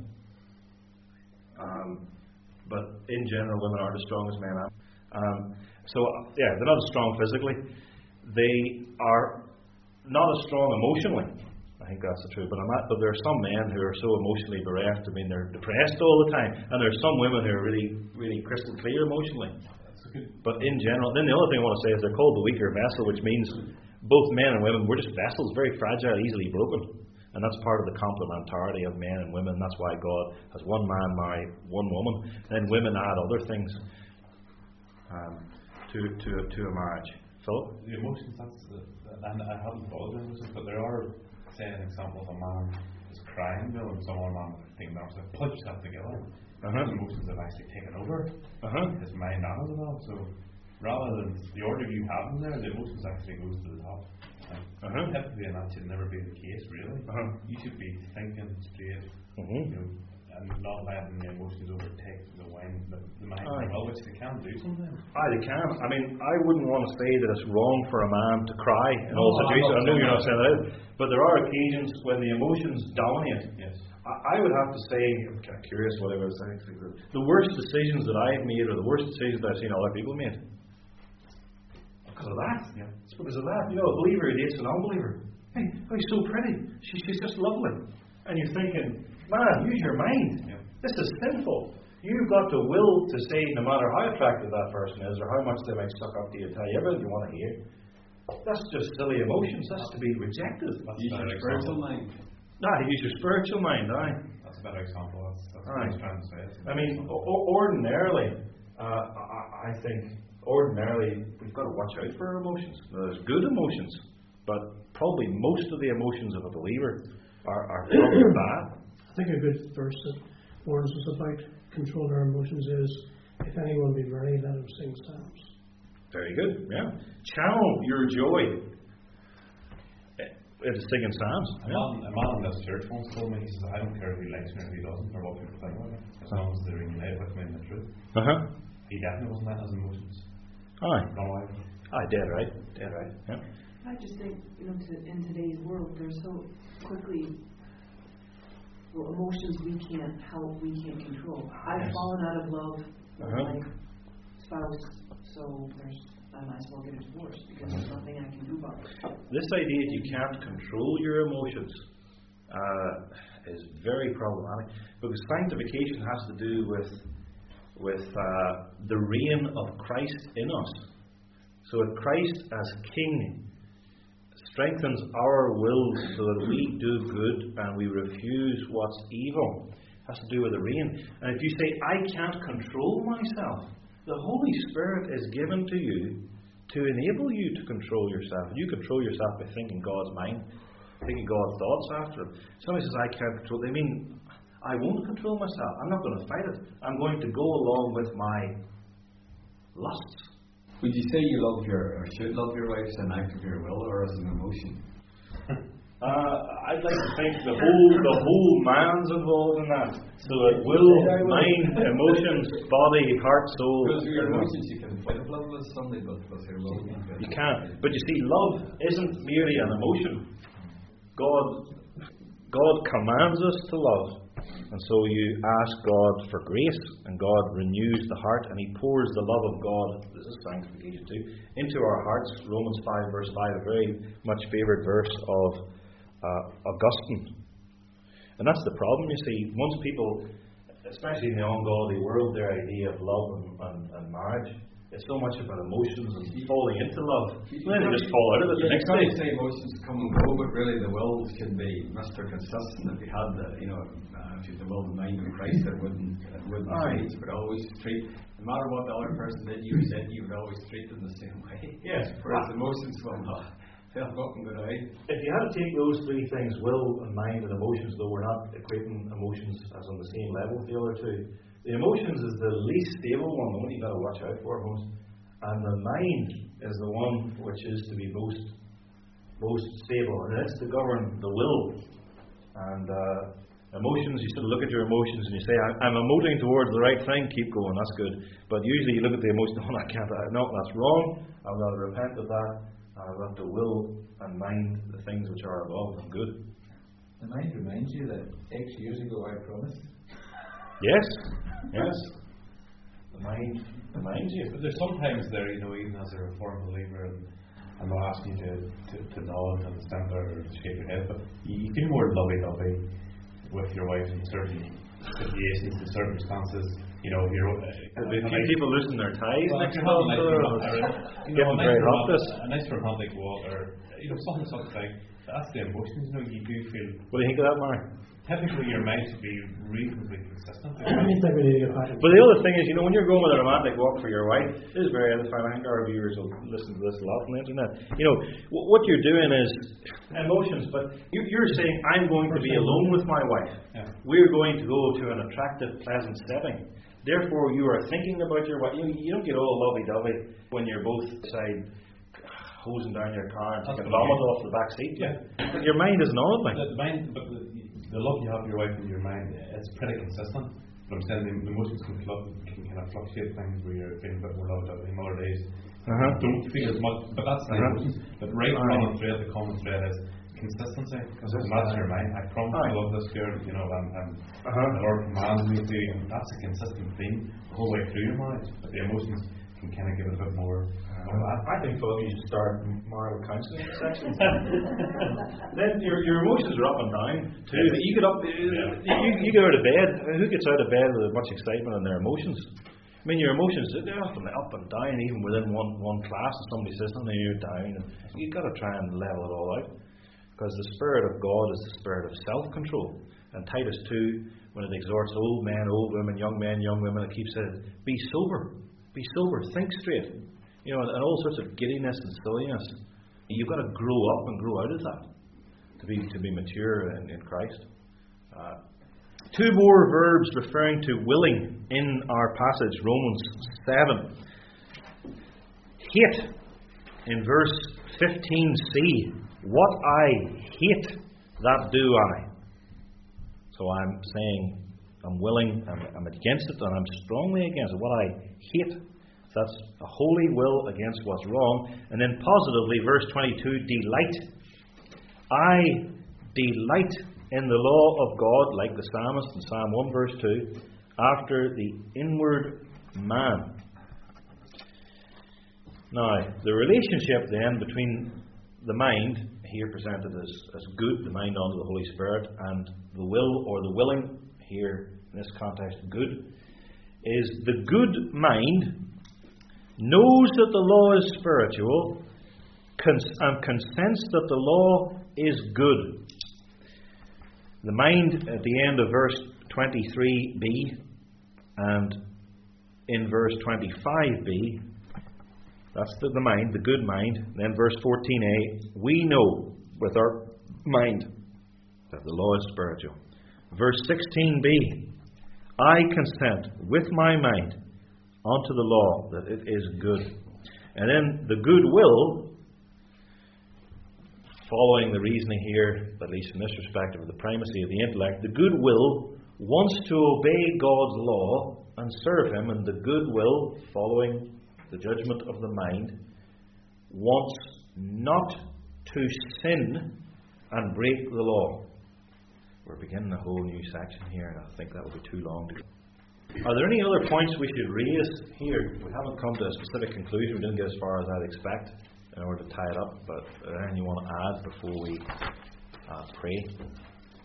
Um, but in general, women aren't as strong as men are. Um, so, yeah, they're not as strong physically. They are not as strong emotionally. I think that's the truth. But, I'm not, but there are some men who are so emotionally bereft. I mean, they're depressed all the time. And there are some women who are really, really crystal clear emotionally. But in general, then the other thing I want to say is they're called the weaker vessel, which means both men and women, we're just vessels, very fragile, easily broken. And that's part of the complementarity of men and women. That's why God has one man marry one woman. Then women add other things um, to, to, to a marriage. Philip? The emotions, that's the, and I haven't thought of emotions, but there are, say, an example of a man is crying, you know, and someone man thinking themselves, put yourself together. Uh-huh. His emotions have actually taken over Uh-huh. his mind and his will. So rather than the order you have in there, the emotions actually goes to the top. And Uh-huh. typically, and that should never be the case, really. Uh-huh. You should be thinking straight, Mm-hmm. you know, and not letting the emotions overtake the mind, the, the mind, Aye. well, which they can do sometimes. Aye, they can. I mean, I wouldn't want to say that it's wrong for a man to cry in No, all I'm situations. not I know saying you're not that. saying that, but there are occasions when the emotions dominate. Yes. I, I would have to say, I'm kind of curious what I was saying. The worst decisions that I've made, or the worst decisions that I've seen other people made, because of that. Yeah. It's because of that. You know, a believer who dates an unbeliever. Hey, oh, he's so pretty. She, she's just lovely. And you're thinking, man, use your mind. Yeah. This is sinful. You've got the will to say, no matter how attractive that person is, or how much they might suck up to you and tell you everything you want to hear. That's just silly emotions. That's to be rejected. That's Use a better your spiritual example. mind. Nah, use your spiritual mind, aye. That's a better example. That's, that's what I Aye. was trying to say. It's a I better mean, example. o- ordinarily, uh, I, I think, ordinarily, we've got to watch out for our emotions. There's good emotions, but probably most of the emotions of a believer are, are probably bad. I think a good verse that warns us about controlling our emotions is, if anyone be merry, let him sing psalms. Very good, yeah. Channel your joy into singing psalms. A man, a man in this church once told me, he says, I don't care who likes me or who doesn't, or what people think about me, as long as they're united with me in the truth. Uh huh. He definitely wasn't letting his emotions Aye. run away. Aye, dead right. Dead right. Yeah. I just think, you know, to, in today's world, there's so quickly, well, emotions we can't help, we can't control. I've Yes. fallen out of love with Uh-huh. my spouse, so there's, I might as well get a divorce because there's nothing I can do about it. This idea that you can't control your emotions uh, is very problematic, because sanctification has to do with with uh, the reign of Christ in us. So if Christ as King strengthens our will so that we do good and we refuse what's evil, it has to do with the reign. And if you say, I can't control myself, the Holy Spirit is given to you to enable you to control yourself. You control yourself by thinking God's mind, thinking God's thoughts after Him. Somebody says, I can't control. They mean, I won't control myself. I'm not going to fight it. I'm going to go along with my lusts. Would you say you love your, or should love your wife as an act of your will, or as an emotion? Uh, I'd like to think the whole the whole man's involved in that. So that will, mind, emotions, body, heart, soul. Because with your emotions you can fight love with somebody, but with your will you can't. You can't. But you see, love isn't merely an emotion. God, God commands us to love. And so you ask God for grace, and God renews the heart, and He pours the love of God, this is sanctification too, into our hearts. Romans five verse five, a very much favoured verse of uh, Augustine. And that's the problem, you see. Once people, especially in the ungodly world, their idea of love and, and, and marriage, it's so much about emotions and falling into love. And then they just fall out of it the Yeah, next you day. can't say emotions come and go, but really the will should be Mister Consistent. If you had the, you know, uh, if you had the will and mind of Christ, it wouldn't, it wouldn't Aye. change. But always treat, no matter what the other person did, you said you would always treat them the same way. Yes. Whereas emotions will not. They'll go up and go down. If you had to take those three things, will and mind and emotions, though we're not equating emotions as on the same level with the other two, the emotions is the least stable one, the one you've got to watch out for most. And the mind is the one which is to be most most stable, and it's to govern the will. And uh, Emotions, you sort of look at your emotions and you say, I'm emoting towards the right thing, keep going, that's good. But usually you look at the emotion, oh, I can't, no, that's wrong, I'll rather repent of that, I'll have to will and mind the things which are above and good. The mind reminds you that X years ago I promised. Yes, yes. The mind reminds you. But there's sometimes there, you know, even as a Reformed believer, and I'm not asking you to, to, to nod and stand there or shake your head, but you feel more lovey-dovey with your wife in certain situations and circumstances. You know, you're, uh, a few people loosen their ties. Well, next if you're having month, like, or- you know, getting a nice very hot romantic- this. a nice romantic walk, or you know, something such like that's the emotions. You know, you do feel. What do you think of that, Mark? Typically, your mind should be reasonably consistent. I think we need to get back. But the other thing is, you know, when you're going with a romantic walk for your wife, this is very edifying. I think our viewers will listen to this a lot on the internet. You know, w- what you're doing is emotions, but you, you're saying, I'm going to be alone with my wife. Yeah. We're going to go to an attractive, pleasant setting. Therefore, you are thinking about your wife. You, you don't get all lovey-dovey when you're both side hosing down your car and taking vomit off the back seat. Yeah. But your mind isn't on it, man. The, the mind, but the, the love you have for your wife in your mind, it's pretty consistent. But I'm saying the, the emotions can, fluc- can kind of fluctuate things where you're feeling a bit more loved up in other days. Uh-huh. Don't feel as much, but that's the Uh-huh. emotions. But right Aye. common thread, the common thread is consistency. Because that's your mind. I promise Aye. to love this girl, you know, and, and Uh-huh. the Lord commands me to, and that's a consistent theme the whole way through your marriage. But the emotions can kind of give it a bit more. Uh, I think, Philip, you should start marital counselling sessions. Then your, your emotions are up and down too. Yes. You get up, Yeah. you, you get out of bed. Who gets out of bed with much excitement in their emotions? I mean, your emotions, they're up and up and down, even within one, one class. And somebody says something, you're down. And you've got to try and level it all out. Because the Spirit of God is the spirit of self-control. And Titus two, when it exhorts old men, old women, young men, young women, it keeps saying, be sober. Be sober. Think straight. You know, and all sorts of giddiness and silliness. You've got to grow up and grow out of that to be to be mature in, in Christ. Uh, two more verbs referring to willing in our passage, Romans seven. Hate in verse fifteen c. What I hate, that do I. So I'm saying I'm willing, I'm, I'm against it, and I'm strongly against it. What I hate. That's a holy will against what's wrong. And then positively, verse twenty-two, delight. I delight in the law of God, like the psalmist in Psalm one, verse two, after the inward man. Now, the relationship then between the mind, here presented as, as good, the mind under the Holy Spirit, and the will or the willing, here in this context, good, is the good mind knows that the law is spiritual cons- and consents that the law is good. The mind at the end of verse twenty-three b and in verse twenty-five b, that's the, the mind, the good mind. Then verse fourteen a, we know with our mind that the law is spiritual. Verse sixteen b, I consent with my mind unto the law that it is good. And then the good will, following the reasoning here, at least in this respect of the primacy of the intellect, the good will wants to obey God's law and serve Him, and the good will, following the judgment of the mind, wants not to sin and break the law. We're beginning a whole new section here, and I think that would be too long to go. Are there any other points we should raise here? We haven't come to a specific conclusion. We didn't get as far as I'd expect in order to tie it up. But anything you want to add before we uh, pray?